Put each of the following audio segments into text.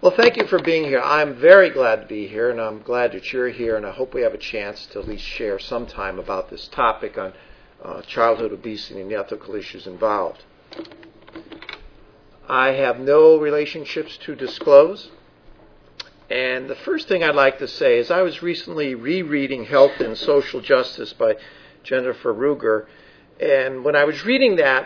Well, thank you for being here. I'm very glad to be here, and I'm glad that you're here, and I hope we have a chance to at least share some time about this topic on childhood obesity and the ethical issues involved. I have no relationships to disclose, and the first thing I'd like to say is I was recently rereading Health and Social Justice by Jennifer Ruger, and when I was reading that,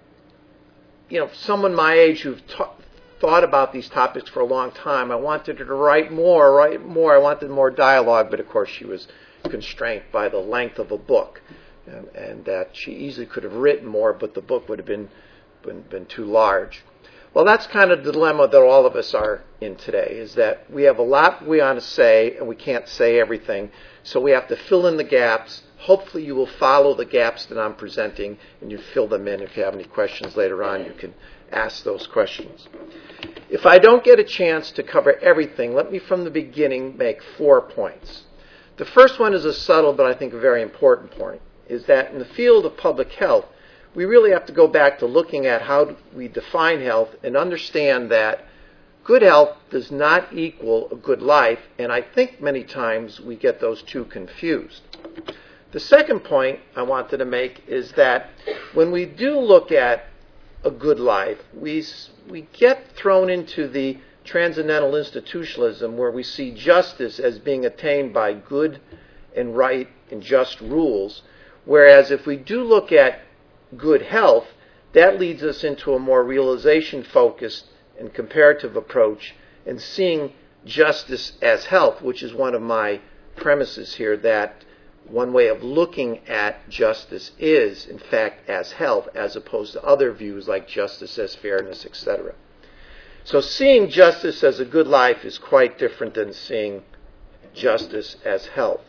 someone my age who've thought about these topics for a long time, I wanted her to write more. I wanted more dialogue, but of course she was constrained by the length of a book, and that she easily could have written more, but the book would have been too large. Well, that's kind of the dilemma that all of us are in today, is that we have a lot we want to say, and we can't say everything, so we have to fill in the gaps. Hopefully you will follow the gaps that I'm presenting, and you fill them in. If you have any questions later on, you can ask those questions. If I don't get a chance to cover everything, let me from the beginning make 4 points. The first one is a subtle but I think a very important point, is that in the field of public health, we really have to go back to looking at how we define health and understand that good health does not equal a good life, and I think many times we get those two confused. The second point I wanted to make is that when we do look at a good life, we get thrown into the transcendental institutionalism where we see justice as being attained by good and right and just rules, whereas if we do look at good health, that leads us into a more realization-focused and comparative approach and seeing justice as health, which is one of my premises here, that one way of looking at justice is, in fact, as health, as opposed to other views like justice as fairness, etc. So seeing justice as a good life is quite different than seeing justice as health.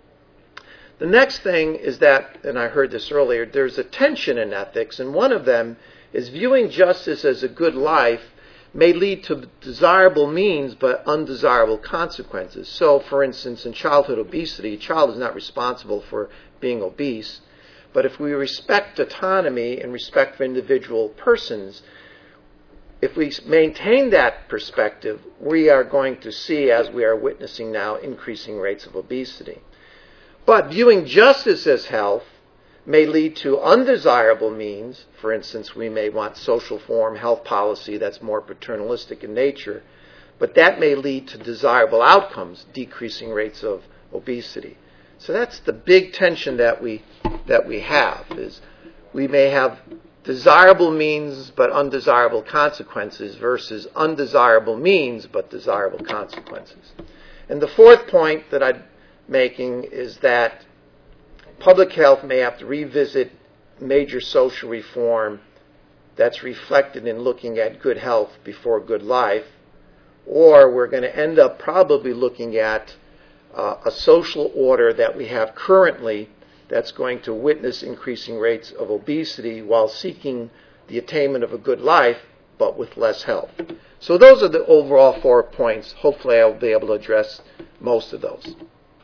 The next thing is that, and I heard this earlier, there's a tension in ethics, and one of them is viewing justice as a good life may lead to desirable means but undesirable consequences. So, for instance, in childhood obesity, a child is not responsible for being obese, but if we respect autonomy and respect for individual persons, if we maintain that perspective, we are going to see, as we are witnessing now, increasing rates of obesity. But viewing justice as health may lead to undesirable means. For instance, we may want social form health policy that's more paternalistic in nature, but that may lead to desirable outcomes, decreasing rates of obesity. So that's the big tension that we have, is we may have desirable means but undesirable consequences versus undesirable means but desirable consequences. And the fourth point that I'm making is that public health may have to revisit major social reform that's reflected in looking at good health before good life, or we're going to end up probably looking at a social order that we have currently that's going to witness increasing rates of obesity while seeking the attainment of a good life, but with less health. So those are the overall 4 points. Hopefully I'll be able to address most of those.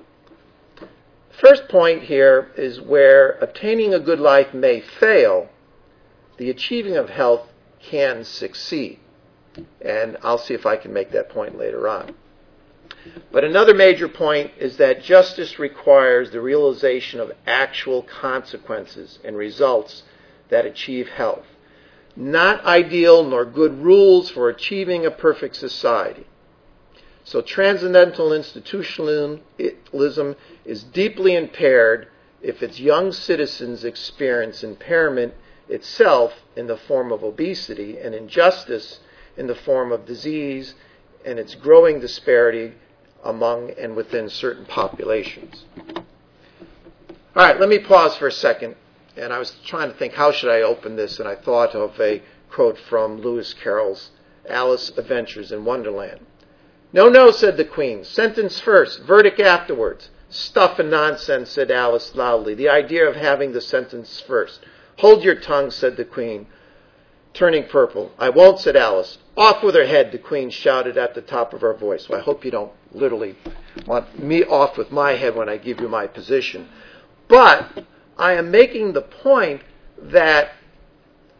First point here is where obtaining a good life may fail, the achieving of health can succeed. And I'll see if I can make that point later on. But another major point is that justice requires the realization of actual consequences and results that achieve health, not ideal nor good rules for achieving a perfect society. So transcendental institutionalism is deeply impaired if its young citizens experience impairment itself in the form of obesity and injustice in the form of disease and its growing disparity among and within certain populations. All right, let me pause for a second. And I was trying to think, how should I open this? And I thought of a quote from Lewis Carroll's Alice Adventures in Wonderland. "No, no," said the Queen. "Sentence first, verdict afterwards." "Stuff and nonsense," said Alice loudly. "The idea of having the sentence first." "Hold your tongue," said the Queen, turning purple. "I won't," said Alice. "Off with her head," the Queen shouted at the top of her voice. Well, I hope you don't literally want me off with my head when I give you my position. But I am making the point that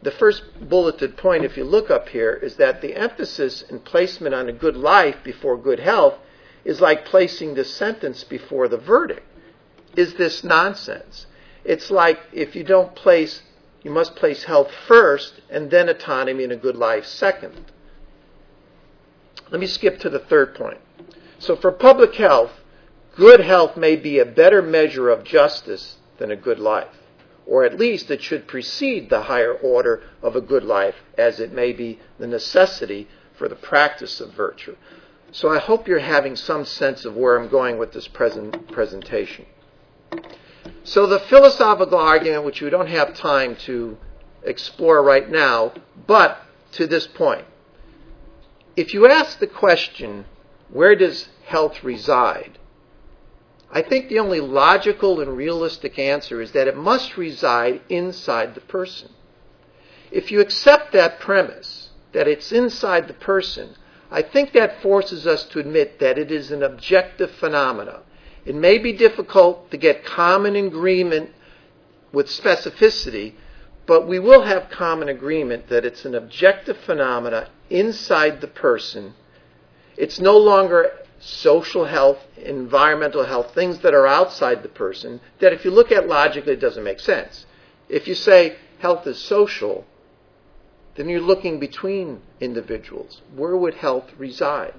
the first bulleted point, if you look up here, is that the emphasis and placement on a good life before good health is like placing the sentence before the verdict. Is this nonsense? It's like if you must place health first and then autonomy and a good life second. Let me skip to the third point. So for public health, good health may be a better measure of justice than a good life. Or at least it should precede the higher order of a good life, as it may be the necessity for the practice of virtue. So I hope you're having some sense of where I'm going with this presentation. So the philosophical argument, which we don't have time to explore right now, but to this point, if you ask the question, where does health reside? I think the only logical and realistic answer is that it must reside inside the person. If you accept that premise, that it's inside the person, I think that forces us to admit that it is an objective phenomena. It may be difficult to get common agreement with specificity, but we will have common agreement that it's an objective phenomena inside the person. It's no longer social health, environmental health, things that are outside the person, that if you look at logically, it doesn't make sense. If you say health is social, then you're looking between individuals. Where would health reside?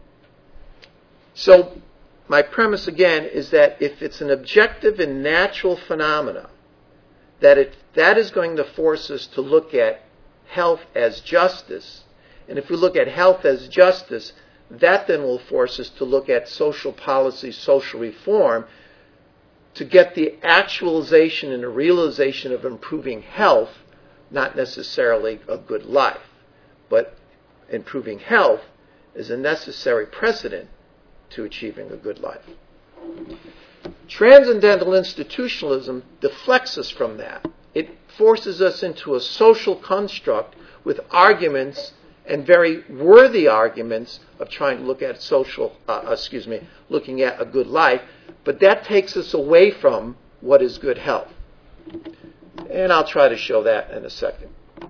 So my premise again is that if it's an objective and natural phenomena, that is going to force us to look at health as justice. And if we look at health as justice, that then will force us to look at social policy, social reform, to get the actualization and the realization of improving health, not necessarily a good life. But improving health is a necessary precedent to achieving a good life. Transcendental institutionalism deflects us from that. It forces us into a social construct with arguments, and very worthy arguments, of trying to look at looking at a good life, but that takes us away from what is good health. And I'll try to show that in a second.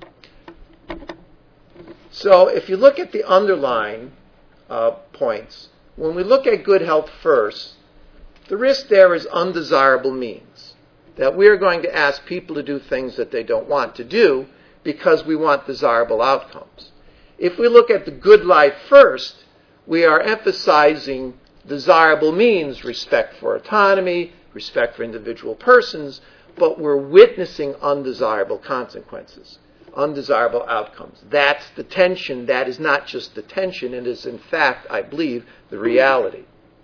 So if you look at the underlying points, when we look at good health first, the risk there is undesirable means. That we are going to ask people to do things that they don't want to do because we want desirable outcomes. If we look at the good life first, we are emphasizing desirable means, respect for autonomy, respect for individual persons, but we're witnessing undesirable consequences, undesirable outcomes. That's the tension. That is not just the tension. It is, in fact, I believe, the reality.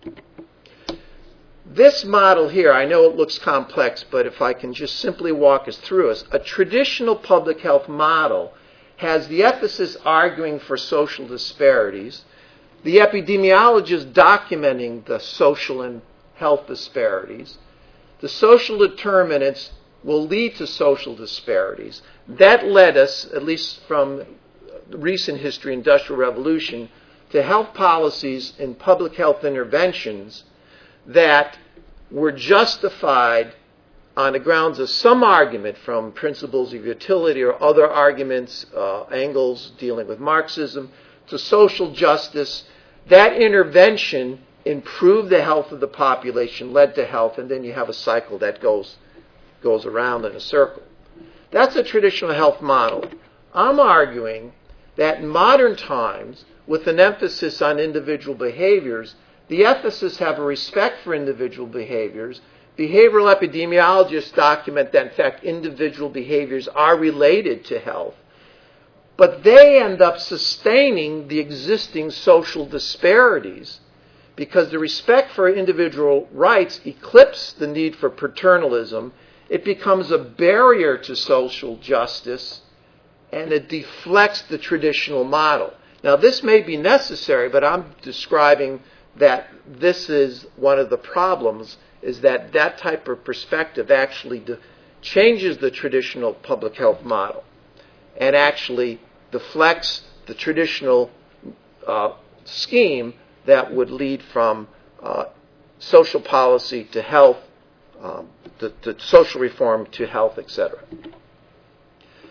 This model here, I know it looks complex, but if I can just simply walk us through it, a traditional public health model has the ethicists arguing for social disparities, the epidemiologists documenting the social and health disparities. The social determinants will lead to social disparities. That led us, at least from recent history, Industrial Revolution, to health policies and public health interventions that were justified on the grounds of some argument from principles of utility or other arguments, angles dealing with Marxism, to social justice. That intervention improved the health of the population, led to health, and then you have a cycle that goes around in a circle. That's a traditional health model. I'm arguing that in modern times, with an emphasis on individual behaviors, the ethicists have a respect for individual behaviors. Behavioral epidemiologists document that, in fact, individual behaviors are related to health. But they end up sustaining the existing social disparities because the respect for individual rights eclipses the need for paternalism. It becomes a barrier to social justice, and it deflects the traditional model. Now, this may be necessary, but I'm describing that this is one of the problems, is that that type of perspective actually changes the traditional public health model and actually deflects the traditional scheme that would lead from social policy to health, to social reform to health, etc.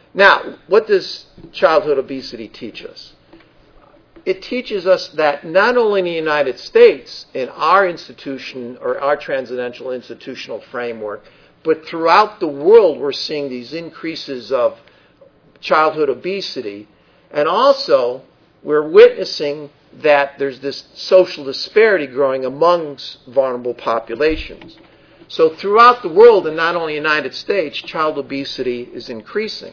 Now, what does childhood obesity teach us? It teaches us that not only in the United States, in our institution or our transcendental institutional framework, but throughout the world we're seeing these increases of childhood obesity. And also, we're witnessing that there's this social disparity growing amongst vulnerable populations. So throughout the world, and not only the United States, child obesity is increasing.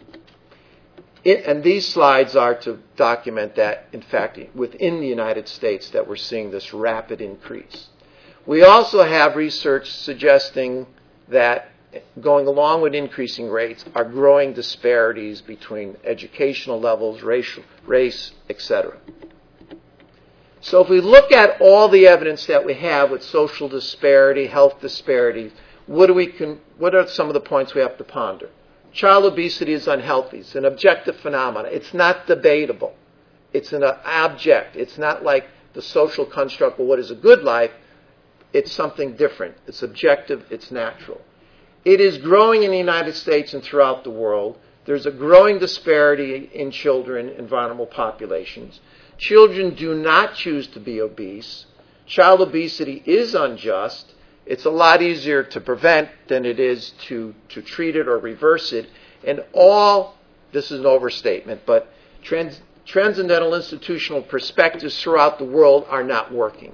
And these slides are to document that, in fact, within the United States that we're seeing this rapid increase. We also have research suggesting that going along with increasing rates are growing disparities between educational levels, race, etc. So if we look at all the evidence that we have with social disparity, health disparity, what are some of the points we have to ponder? Child obesity is unhealthy. It's an objective phenomenon. It's not debatable. It's an object. It's not like the social construct of what is a good life. It's something different. It's objective. It's natural. It is growing in the United States and throughout the world. There's a growing disparity in children in vulnerable populations. Children do not choose to be obese. Child obesity is unjust. It's a lot easier to prevent than it is to treat it or reverse it. And this is an overstatement, but transcendental institutional perspectives throughout the world are not working.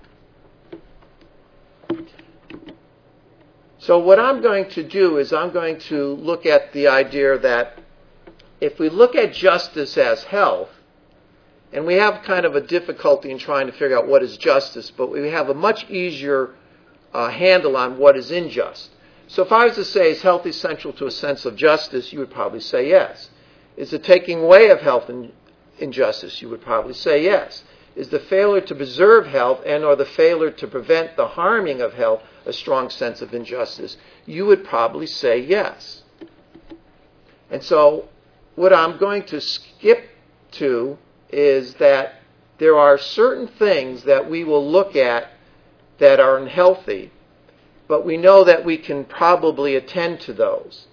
So what I'm going to do is I'm going to look at the idea that if we look at justice as health, and we have kind of a difficulty in trying to figure out what is justice, but we have a much easier handle on what is unjust. So if I was to say, is health essential to a sense of justice, you would probably say yes. Is the taking away of health injustice? You would probably say yes. Is the failure to preserve health and or the failure to prevent the harming of health a strong sense of injustice? You would probably say yes. And so what I'm going to skip to is that there are certain things that we will look at that are unhealthy, but we know that we can probably attend to those.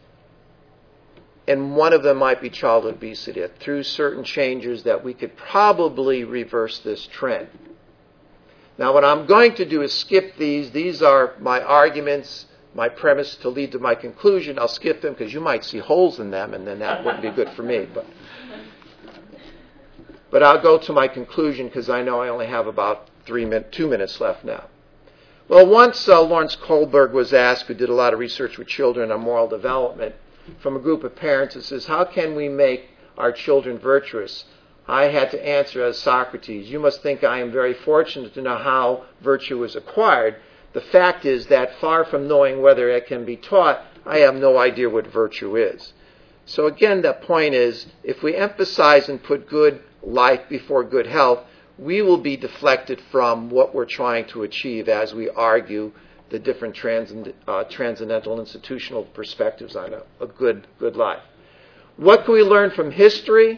And one of them might be childhood obesity. Through certain changes that we could probably reverse this trend. Now what I'm going to do is skip these. These are my arguments, my premise to lead to my conclusion. I'll skip them because you might see holes in them, and then that wouldn't be good for me. But I'll go to my conclusion because I know I only have about 2 minutes left now. Well, once Lawrence Kohlberg was asked, who did a lot of research with children on moral development, from a group of parents that says, how can we make our children virtuous? I had to answer as Socrates, you must think I am very fortunate to know how virtue is acquired. The fact is that far from knowing whether it can be taught, I have no idea what virtue is. So again, the point is, if we emphasize and put good life before good health, we will be deflected from what we're trying to achieve as we argue the different transcendental institutional perspectives on a good life. What can we learn from history?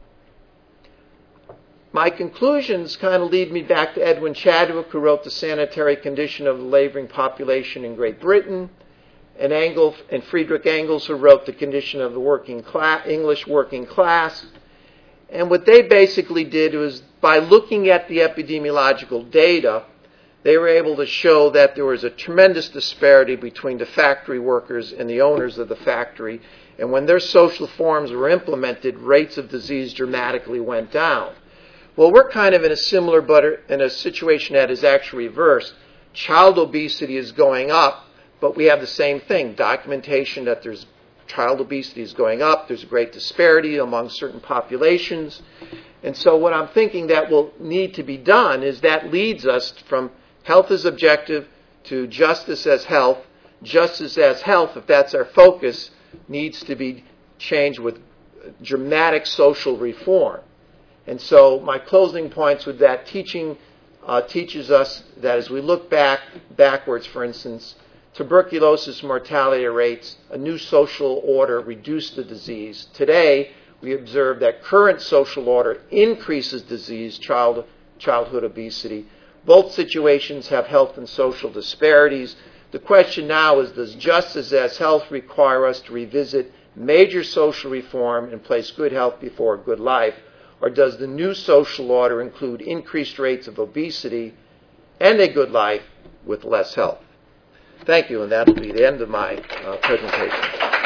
My conclusions kind of lead me back to Edwin Chadwick, who wrote The Sanitary Condition of the Laboring Population in Great Britain, and Friedrich Engels, who wrote The Condition of the English Working Class. And what they basically did was, by looking at the epidemiological data, they were able to show that there was a tremendous disparity between the factory workers and the owners of the factory. And when their social forms were implemented, rates of disease dramatically went down. Well, we're kind of in a similar, but in a situation that is actually reversed. Child obesity is going up, but we have the same thing. Documentation that there's child obesity is going up. There's a great disparity among certain populations. And so what I'm thinking that will need to be done is that leads us from health as objective to justice as health. Justice as health, if that's our focus, needs to be changed with dramatic social reform. And so my closing points with that teaching teaches us that as we look backwards, for instance, tuberculosis mortality rates, a new social order reduced the disease. Today, we observe that current social order increases disease, childhood obesity. Both situations have health and social disparities. The question now is, does justice as health require us to revisit major social reform and place good health before good life? Or does the new social order include increased rates of obesity and a good life with less health? Thank you, and that will be the end of my presentation.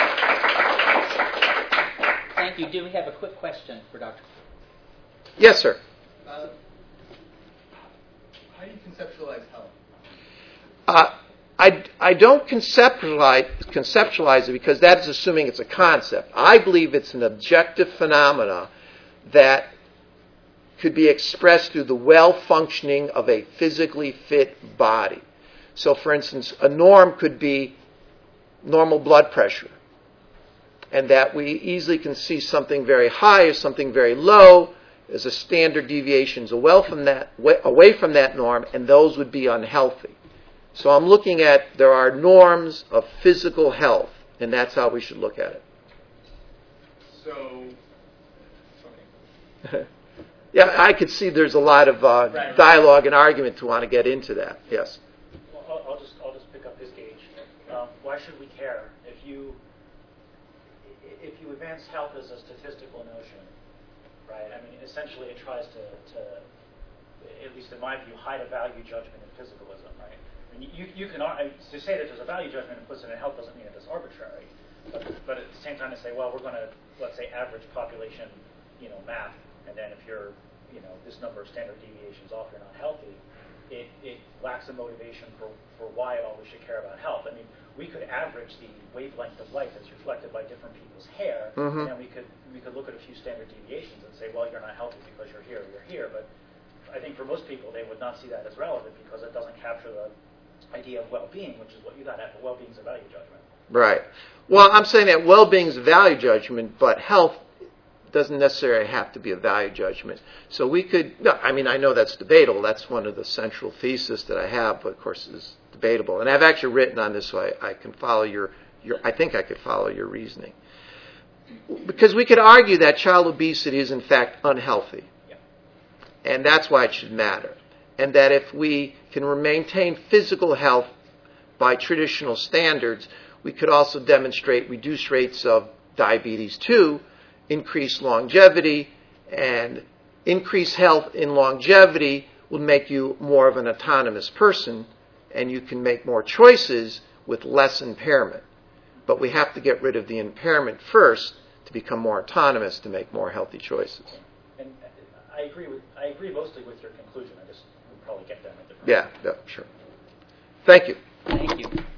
Thank you. Do we have a quick question for Dr. Yes, sir. How do you conceptualize health? I don't conceptualize it because that is assuming it's a concept. I believe it's an objective phenomena that could be expressed through the well-functioning of a physically fit body. So, for instance, a norm could be normal blood pressure, and that we easily can see something very high or something very low as a standard deviations away from that norm, and those would be unhealthy. So I'm looking at there are norms of physical health, and that's how we should look at it. So, yeah, I could see there's a lot of dialogue and argument to want to get into that. Yes. Well, I'll just pick up his gauge. Why should we care if you advance health as a statistical notion, right? I mean, essentially, it tries to at least in my view, hide a value judgment in physicalism, right? I mean, you can to say that there's a value judgment implicit in health doesn't mean it is arbitrary, but at the same time to say, well, we're going to, let's say, average population, math, and then if you're, this number of standard deviations off, you're not healthy. It lacks a motivation for why at all we should care about health. I mean, we could average the wavelength of light that's reflected by different people's hair, and then we could look at a few standard deviations and say, well, you're not healthy because you're here or you're here. But I think for most people, they would not see that as relevant because it doesn't capture the idea of well-being, which is what you got at. But well-being is a value judgment. Right. Well, I'm saying that well-being is a value judgment, but health doesn't necessarily have to be a value judgment. So we could, I mean, I know that's debatable. That's one of the central theses that I have, but of course it's debatable. And I've actually written on this, so I can follow I think I could follow your reasoning. Because we could argue that child obesity is in fact unhealthy. Yeah. And that's why it should matter. And that if we can maintain physical health by traditional standards, we could also demonstrate reduced rates of diabetes too, increased longevity, and increased health in longevity will make you more of an autonomous person, and you can make more choices with less impairment. But we have to get rid of the impairment first to become more autonomous, to make more healthy choices. And I agree mostly with your conclusion. I just would probably get them at different. Yeah, sure. Thank you. Thank you.